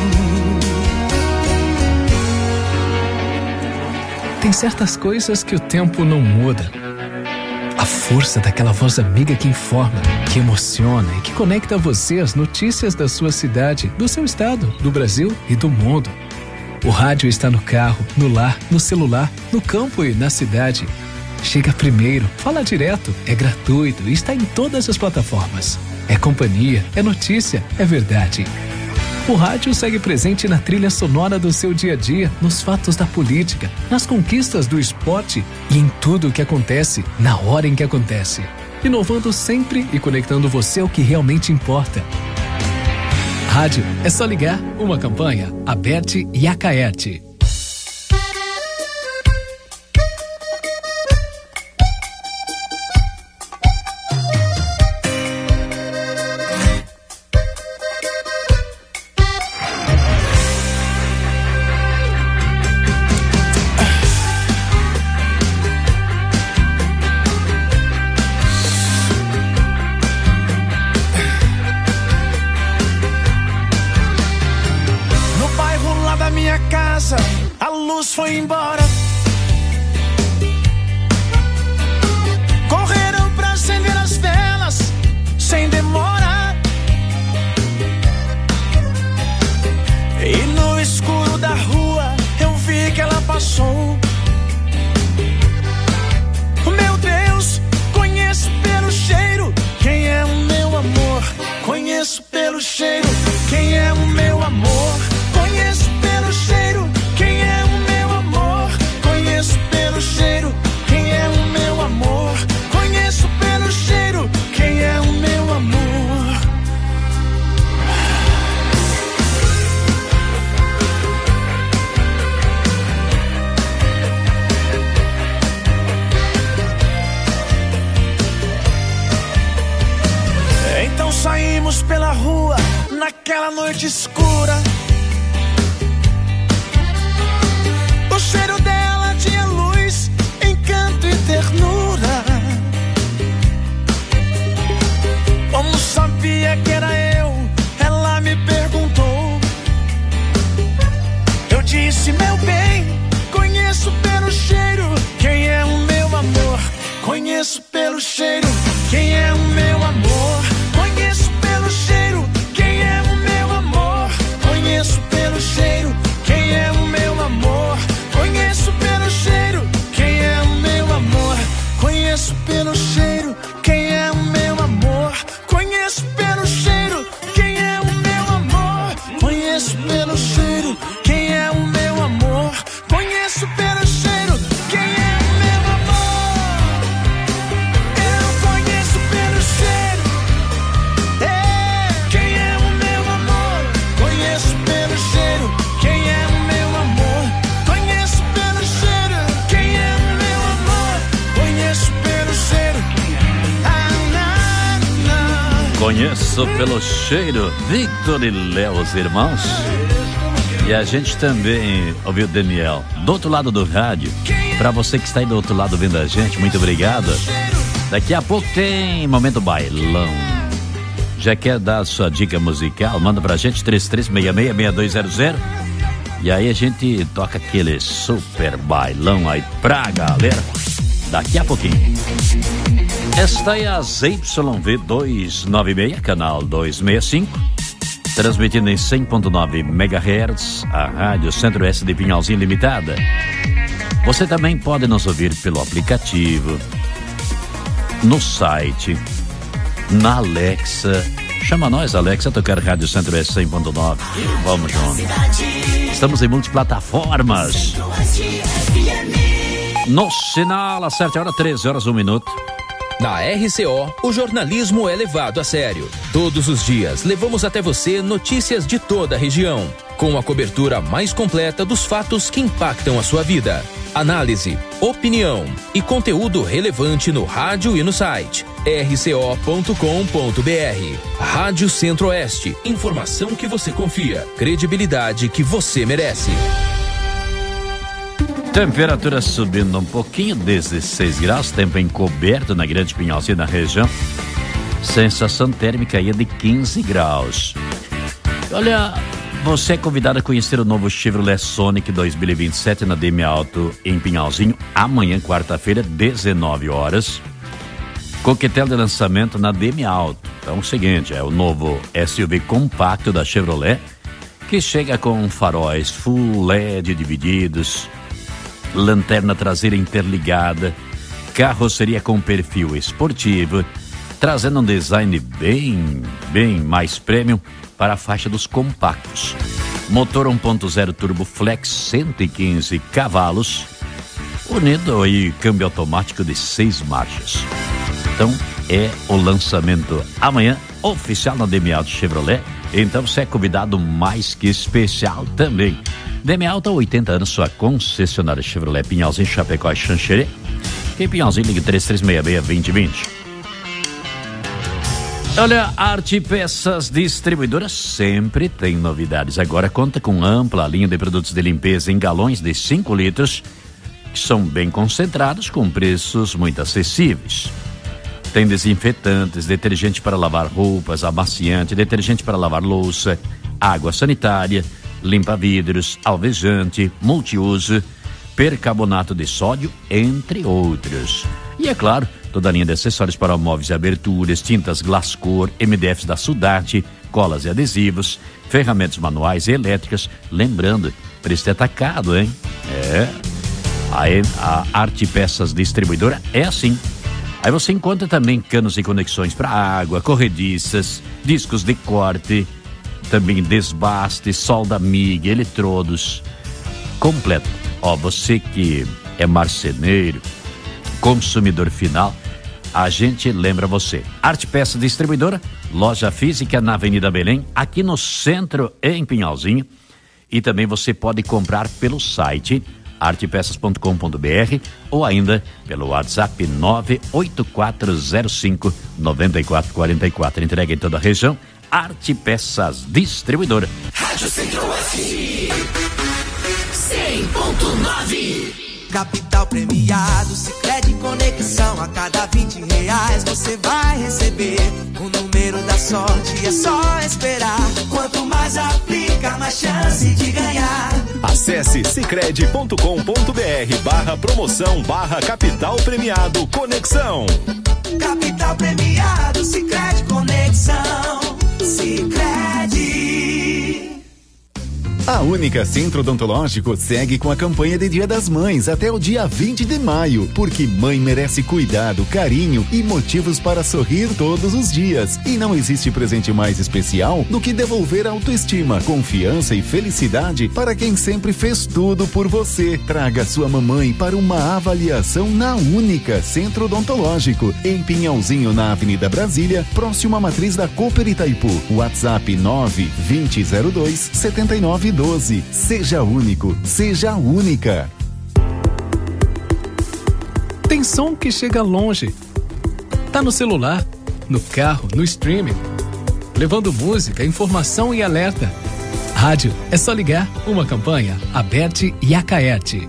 Tem certas coisas que o tempo não muda. A força daquela voz amiga que informa, que emociona e que conecta você às notícias da sua cidade, do seu estado, do Brasil e do mundo. O rádio está no carro, no lar, no celular, no campo e na cidade. Chega primeiro, fala direto, é gratuito e está em todas as plataformas. É companhia, é notícia, é verdade. O rádio segue presente na trilha sonora do seu dia a dia, nos fatos da política, nas conquistas do esporte e em tudo o que acontece, na hora em que acontece. Inovando sempre e conectando você ao que realmente importa. Rádio é só ligar. Uma campanha, Aberte e Acaerte. Foi embora. Correram pra acender as velas sem demora. E no escuro da rua eu vi que ela passou. Meu Deus, conheço pelo cheiro quem é o meu amor. Conheço pelo cheiro quem é o meu amor. Conheço pelo cheiro quem é o meu amor. Andamos pela rua naquela noite escura. O cheiro dela tinha luz, encanto e ternura. Como sabia que era eu, ela me perguntou. Eu disse, meu bem, conheço pelo cheiro quem é o meu amor. Conheço pelo cheiro quem é o meu amor. Conheço pelo cheiro quem é o meu amor. Conheço pelo cheiro quem é o meu amor. Conheço pelo cheiro quem é o meu amor. Conheço pelo cheiro quem é o meu amor. Conheço pelo cheiro quem é o meu amor. Conheço pelo cheiro quem é o meu amor. Conheço pelo cheiro quem é o meu amor. Eu conheço pelo cheiro quem é o meu amor. Conheço pelo cheiro quem é o meu amor. Conheço pelo cheiro quem é o meu amor. Conheço pelo cheiro. Conheço pelo cheiro, Victor e Léo, os irmãos. E a gente também ouviu Daniel do outro lado do rádio. Pra você que está aí do outro lado vendo a gente, muito obrigado. Daqui a pouco tem Momento Bailão. Já quer dar a sua dica musical? Manda pra gente 3366-6200. E aí a gente toca aquele super bailão aí pra galera. Daqui a pouquinho. Esta é a ZYV 296, canal 265, transmitindo em 100.9 MHz, a Rádio Centro-Oeste de Pinhalzinho Limitada. Você também pode nos ouvir pelo aplicativo, no site, na Alexa. Chama nós, Alexa, tocar Rádio Centro-Oeste 100.9. Vamos junto. Estamos em multiplataformas. No sinal, às 7h13, 1 minuto. Na RCO, o jornalismo é levado a sério. Todos os dias, levamos até você notícias de toda a região, com a cobertura mais completa dos fatos que impactam a sua vida. Análise, opinião e conteúdo relevante no rádio e no site. rco.com.br. Rádio Centro-Oeste. Informação que você confia. Credibilidade que você merece. Temperatura subindo um pouquinho, 16 graus, tempo encoberto na Grande Pinhalzinho, na região. Sensação térmica aí de 15 graus. Olha, você é convidado a conhecer o novo Chevrolet Sonic 2027 na DM Auto em Pinhalzinho, amanhã, quarta-feira, 19 horas. Coquetel de lançamento na DM Auto. Então, o seguinte, é o novo SUV compacto da Chevrolet, que chega com faróis full LED divididos, lanterna traseira interligada, carroceria com perfil esportivo, trazendo um design bem mais premium para a faixa dos compactos. Motor 1.0 Turbo Flex, 115 cavalos, unido aí câmbio automático de 6 marchas. Então é o lançamento amanhã, oficial na DM Auto Chevrolet. Então você é convidado mais que especial também. DM Auto há 80 anos, sua concessionária Chevrolet Pinhalzinho, Chapecó e Xanxerê. Em Pinhalzinho, ligue 3366-2020. Olha, Arte Peças Distribuidora sempre tem novidades. Agora conta com ampla linha de produtos de limpeza em galões de 5 litros, que são bem concentrados, com preços muito acessíveis. Tem desinfetantes, detergente para lavar roupas, amaciante, detergente para lavar louça, água sanitária, limpa-vidros, alvejante, multiuso, percarbonato de sódio, entre outros. E é claro, toda a linha de acessórios para móveis e aberturas, tintas Glascor, MDFs da Sudarte, colas e adesivos, ferramentas manuais e elétricas. Lembrando, preço atacado, hein? A Arte Peças Distribuidora é assim. Aí você encontra também canos e conexões para água, corrediças, discos de corte, também desbaste, solda MIG, eletrodos, completo. Ó, você que é marceneiro, consumidor final, a gente lembra você. Arte Peça Distribuidora, loja física na Avenida Belém, aqui no centro em Pinhalzinho. E também você pode comprar pelo site artepeças.com.br ou ainda pelo WhatsApp 98405-9444. Entrega em toda a região. Arte Peças Distribuidora. Rádio Centro-Oeste 100.9. Capital premiado, Sicredi Conexão. A cada R$20 você vai receber o número da sorte, é só esperar. Quanto mais aplica, mais chance de ganhar. Acesse sicredi.com.br/promoção/capital premiado Conexão. Capital premiado, Sicredi Conexão. Sicredi. A Única Centro Odontológico segue com a campanha de Dia das Mães até o dia 20 de maio, porque mãe merece cuidado, carinho e motivos para sorrir todos os dias. E não existe presente mais especial do que devolver a autoestima, confiança e felicidade para quem sempre fez tudo por você. Traga sua mamãe para uma avaliação na Única Centro Odontológico, em Pinhalzinho, na Avenida Brasília, próximo à matriz da Cooper Itaipu. WhatsApp 92002-7912. Seja único, seja única. Tem som que chega longe. Tá no celular, no carro, no streaming, levando música, informação e alerta. Rádio, é só ligar. Uma campanha, Aberte e Acaerte.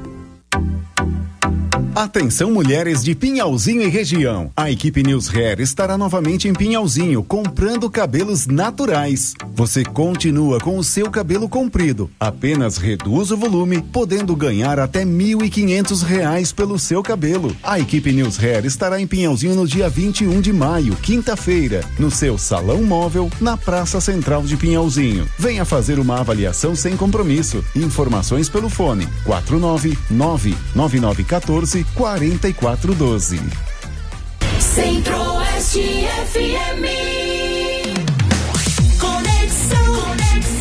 Atenção, mulheres de Pinhalzinho e região. A equipe News Hair estará novamente em Pinhalzinho, comprando cabelos naturais. Você continua com o seu cabelo comprido, apenas reduz o volume, podendo ganhar até R$1.500 pelo seu cabelo. A equipe News Hair estará em Pinhalzinho no dia 21 de maio, quinta-feira, no seu salão móvel, na Praça Central de Pinhalzinho. Venha fazer uma avaliação sem compromisso. Informações pelo fone 499-9914-4412. Centro-Oeste FM. Conexão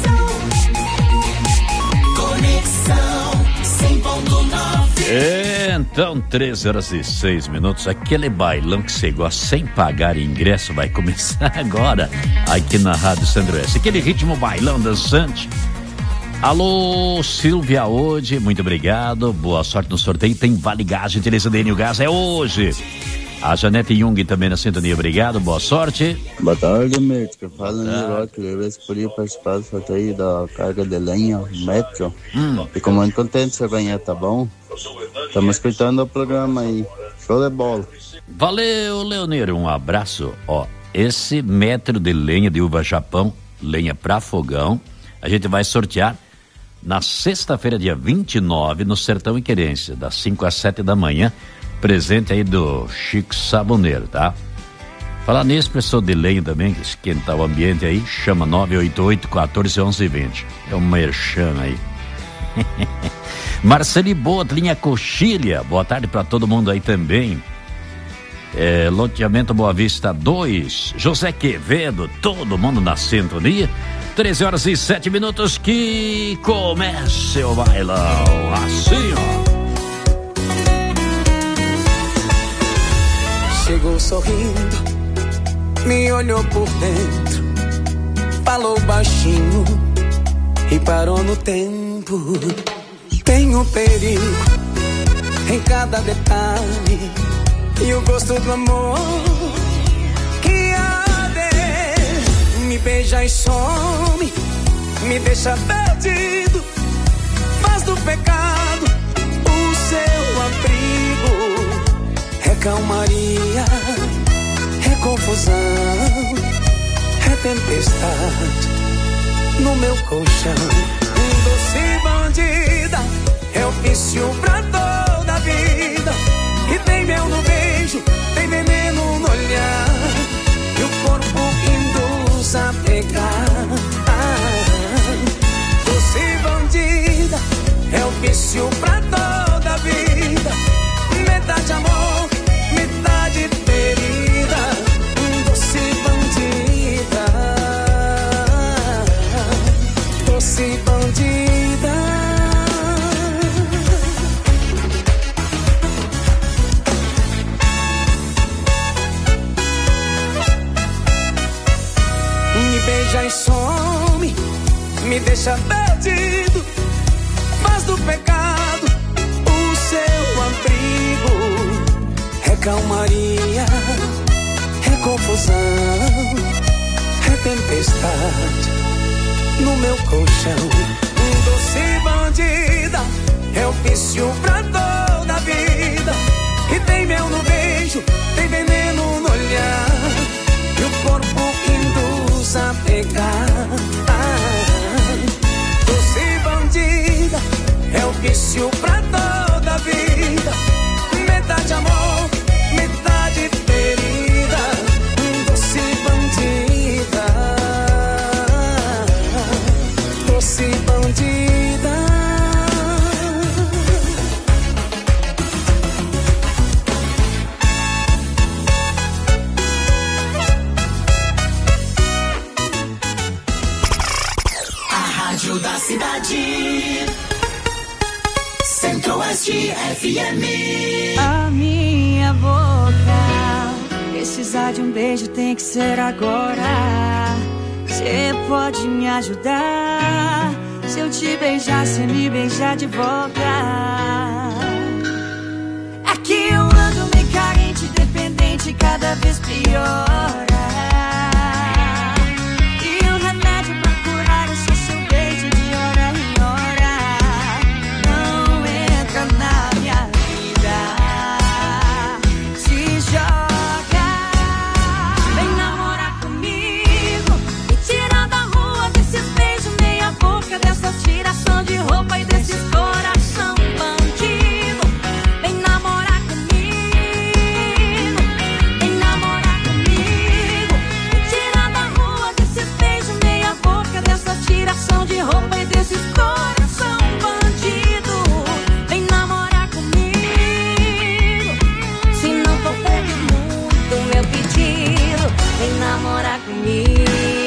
100.9. Então, 13h06, aquele bailão que você gosta sem pagar ingresso vai começar agora aqui na Rádio Centro-Oeste. Aquele ritmo bailão dançante. Alô, Silvia Ode, muito obrigado, boa sorte no sorteio. Tem Vale Gás, gentileza DN, o gás é hoje. A Janete Jung também na sintonia, obrigado, boa sorte. Boa tarde, Mirko. Fala no Rock, queria ver se podia participar do sorteio da carga de lenha, metro. Fico muito contente se eu ganhar, tá bom? Estamos escutando o programa aí, show de bola. Valeu, Leoneiro, um abraço. Ó, esse metro de lenha de uva Japão, lenha pra fogão, a gente vai sortear na sexta-feira, dia 29, no Sertão e Querência, das 5 às 7 da manhã, presente aí do Chico Saboneiro, tá? Falar nisso, pessoal de lenha também, que esquentar o ambiente aí, chama 988-14-11-20. É um merchan aí. Marceli Boa, linha Coxilha, boa tarde pra todo mundo aí também. Loteamento Boa Vista 2, José Quevedo, todo mundo na sintonia. 13h07, que comece o bailão, assim ó. Chegou sorrindo, me olhou por dentro, falou baixinho e parou no tempo. Tem um perigo em cada detalhe e o gosto do amor que arde. Me beija e some, me deixa perdido, faz do pecado o seu abrigo. É calmaria, é confusão, é tempestade no meu colchão. Doce bandida, é o vício pra toda a vida. E tem mel no beijo, tem veneno no olhar, e o corpo induz a pegar. Doce bandida, é o vício pra toda a vida. Metade amor, metade ferida. Doce bandida, doce bandida. Me beija e some, me deixa perdido, faz do pecado o seu abrigo. É calmaria, é confusão, é qualquer tempestade no meu colchão. Doce bandida, é o vício pra toda a vida. E tem mel no beijo, tem veneno no olhar, e o corpo induz a pegar. Doce bandida, é o vício pra toda a vida. Metade amor, metade ferida. Doce bandida, doce bandida. A rádio da cidade, Centro-Oeste FM. A minha boca precisar de um beijo, tem que ser agora. Cê pode me ajudar? Se eu te beijar, cê me beijar de volta. Aqui eu ando meio carente, dependente, cada vez piora. E o remédio pra curar é só seu beijo de hora em hora. Não entra na minha vida, se joga. Vem namorar comigo, me tira da rua desses beijos meia boca, dessas tiração de roupa e desses coração bandido. Vem namorar comigo, vem namorar comigo, me tira da rua desses beijos meia boca, dessas tiração de roupa e desses coração bandido. Vem namorar comigo, se não for pedir muito meu pedido, vem namorar comigo.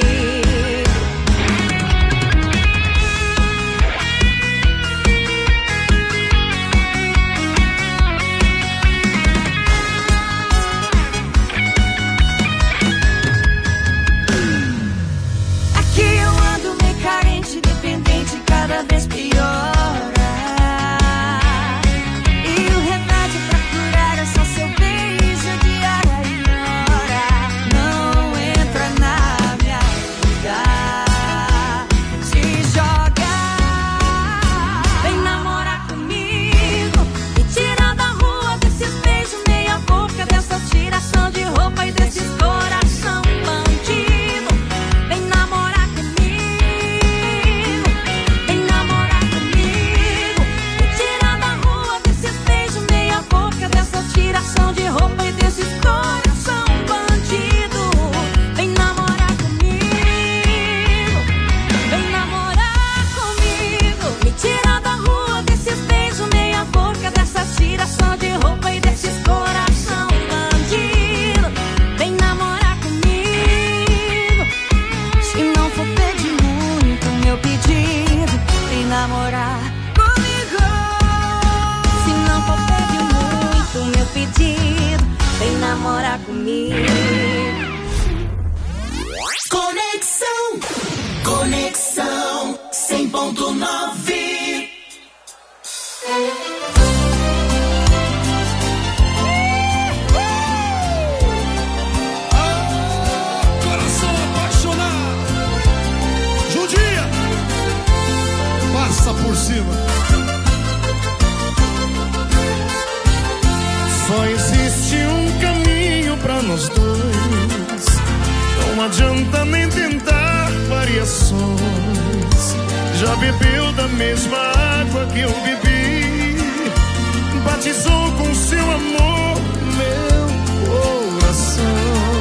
Aqui eu ando meio carente, dependente, cada vez piora. E o remédio pra curar é só seu beijo de hora em hora. Não entra na minha vida, se joga. Vem namorar comigo, me tira da rua desses beijos meia boca, dessa tiração de roupa e desses coração bandido. Vem namorar comigo, vem namorar comigo, me tira da rua desses beijos meia boca, dessa tiração de roupa e desses coração bandido. Vem namorar comigo, vem namorar comigo, me tira da rua desses beijos meia boca, dessa tiração de roupa e desses coração bandido. Vem namorar comigo, se não for pedir muito meu pedido, vem namorar comigo. Se não for pedir muito meu pedido, vem namorar comigo. Conexão 100.9. Coração apaixonado, judia, passa por cima. Só existe um caminho pra nós dois, não adianta nem tentar variações. Já bebeu da mesma água que eu bebi, batizou com seu amor meu coração.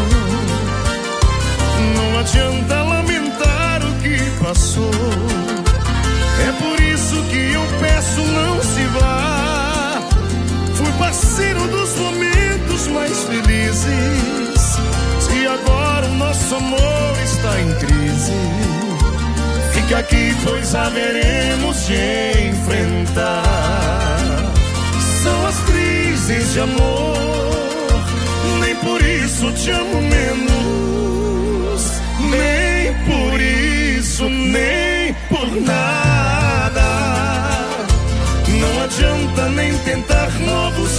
Não adianta lamentar o que passou, é por isso que eu peço, não se vá. Fui parceiro dos momentos mais felizes, se agora o nosso amor está em crise, fica aqui, pois haveremos de enfrentar. São as crises de amor, nem por isso te amo menos, nem por isso, nem por nada. Não adianta nem tentar novos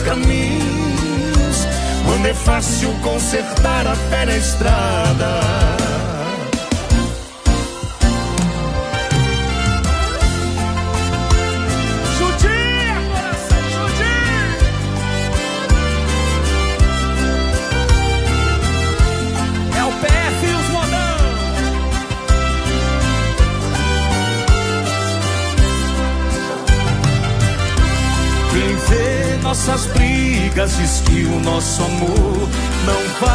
caminhos, quando é fácil consertar a velha estrada. brigas diz que o nosso amor não vai